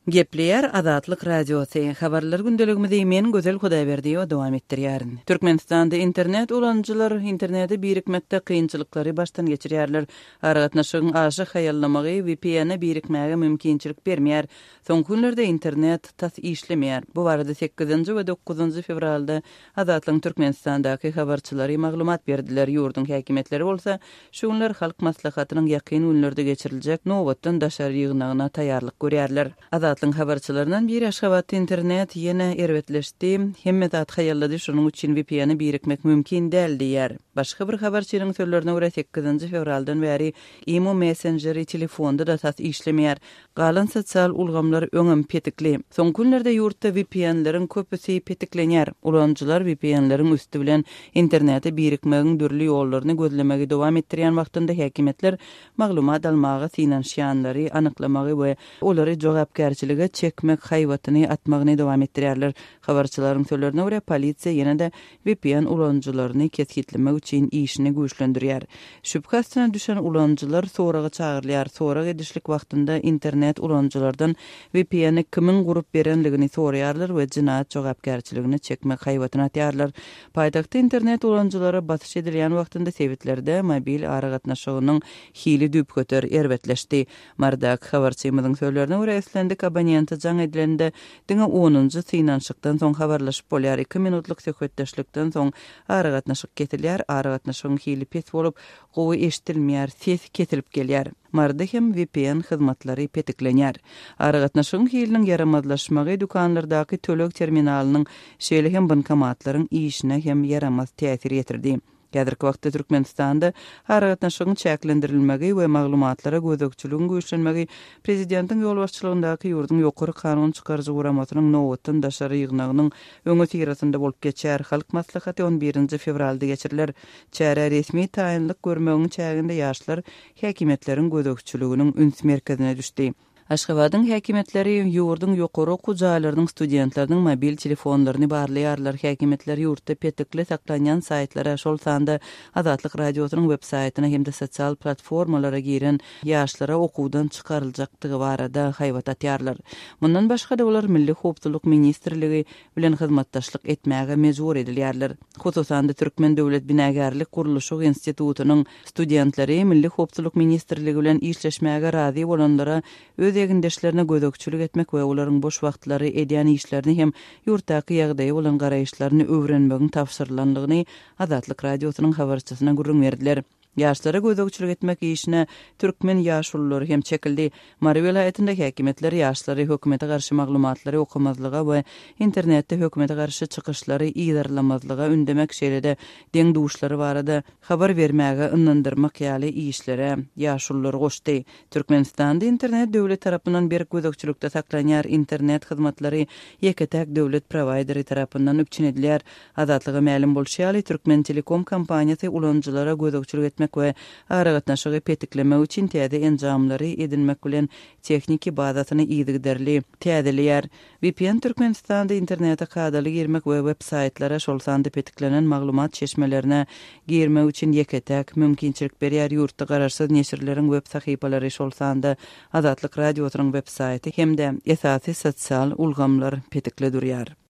Gepleyer Azatlyk Radiosu habarlar gündeligimizde men gözel Hudaýberdi we dowam etdirýärin. Türkmenistanda internet ulanjylar interneti birikmekde kynçylyklary başdan geçirýärler. Aragatnaşygyň aşy haýallamagy VPN-e birikmäge mümkinçilik bermeýär. Soň günlerde internet tas işlemeýär. Bu barada 8-nji we 9-njy fevralda Azatlyň Türkmenistandaky habarçylary maglumat berdiler. Ýurdun häkimetleri bolsa, şu günler halk maslahatynyň ýakyn günlerde geçiriljek nowatdan daşary ýygnagyna taýýarlyk görýärler. Azatlyň habarçylaryndan biri Aşgabatda internet ýene erwetleşdi. Hemme zat haýallady şonuň üçin VPN-i birikmek mümkin däl diýär. Başga bir habarçynyň sözlerine görä 8-nji fevraldan bäri Imo Messengeri telefonda da tas işlemeýär. Galan sosial ulgamlar öňem petikli. Soň günlerde ýurtda VPN-leriň köpüsi petiklenýär. Ulanjylar VPN-leriň üstü bilen interneti birikmegiň dürli ýollaryny gözlemegi dowam etdirýän wagtynda häkimetler maglumat almagy, finansiýanlary anyklamagy we olary jogapkärçilige çekmek haýwatyny atmagyny dowam etdirýärler. Habarçylaryň sözlerine görä polisiýa ýene-de VPN ulanjylaryny keskitlemek üçin işini güýçlendirýär. Şübhasyna düşen ulanjylar soraga çagyrylýar. Sorag edişlik wagtynda internet ulanjylardan VPN-i kimin gurup berenligini soraýarlar we jinayat jogapkärçiligini çekmek haýwatyny atýarlar. Paýtagtda internet ulanjylary basyş edilýän wagtynda sebetlerde mobil aragatnaşygynyň hili düpköter erwetleşdi. Mardak habarçymyzyň sözlerine görä eslendik abonenti jaň edilende diňe 10-njy synanşykdan soň habarlaşyp bolýar. 2 minutluk söhbetdeşlikden soň aragatnaşyk ketilýär. Aragatnaşygyň hili pes bolup, gowy eşitilmeýär, ses ketilip gelýär. Marda hem VPN hyzmatlary petiklenýär. Aragatnaşygyň hiliniň yaramazlaşmagy dukanlardaky tölek terminalynyň şeýle hem bankomatlaryň işine hem yaramaz täsir ýetirdi. Häzirki wagtda Türkmenistanda aragatnaşygyň çäklendirilmegi we maglumatlara gözükçülügiň güýçlenmegi prezidentiň ýol başçylygyndaky ýurdun ýokary kanun çykarjy guramatynyň nowatdan daşary ýygnagynyň öňe tirasynda bolup geçär. Halk maslahaty 11-nji fevralda geçiriler. Çäre resmi taýynlyk görmegiň çäginde ýaşlar häkimetleriň gözükçülüginiň üns merkezine düşdi. Aşgabatyň häkimetleri ýurdun ýokary okuwçylarynyň studentlarynyň mobil telefonlaryny barlaýarlar. Häkimetler ýurtda petikli saklanýan saýtlara şol sanda Azatlyk Radiosynyň web saýtyna hemde sosial platformalara giren ýaşlara okuwdan çykaryljakdygy barada haýwat atýarlar. Mundan başga da olar Milli Howpsuzlyk Ministrligi bilen hyzmatdaşlyk etmäge mejbur edilýärler. Hususan da Türkmen Döwlet Binagarlyk Guruluşy Institututynyň studentlary Milli Howpsuzlyk Ministrligi bilen işleşmäge razy bolanlara öz egindeşlerine gözükçülük etmek we olaryň boş wagtlary edýän işlerini hem ýurtdaky ýagdaýy bolan garaýşlaryny öwrenmegiň tapşyrylanlygyny Azatlyk Radiosynyň habarçysyna gurrun berdiler. Ýaşlara gözükçülük etmek işine türkmen ýaşullary hem çekildi. Mary vilayetinde häkimetler ýaşlary hökümete garşy maglumatlary okumazlyga we internetde hökümete garşy çykyşlary ýydarlamazlyga ündemek şeýlede deň duşlary barada habar bermäge ynandyrmak ýaly işlere ýaşullar goşdy. Türkmenistanda internet döwlet tarapyndan bir gözükçülükde saklanýar internet hyzmatlary ýeketäk döwlet prowayderi tarapyndan üpçün edilýär. Azatlyga ma'lum bolýarly Türkmen Telekom kompaniýasy ulanjylara gözükçülük we aragatnaşygy petiklemek üçin täze enjamlary edinmek bilen tekniki bazasyny ýygdyrly täzelýär. VPN Türkmenistanda internete kadaly girmek we web saýtlara şol sanda petiklenen maglumat çeşmelerine girmek üçin ýeketäk mümkinçilik berýär. Ýurtda garaşsyz neşirleriň web sahypalary şol sanda Azatlyk Radiosynyň web saýty hemde esasy sosial ulgamlar petikle durýar.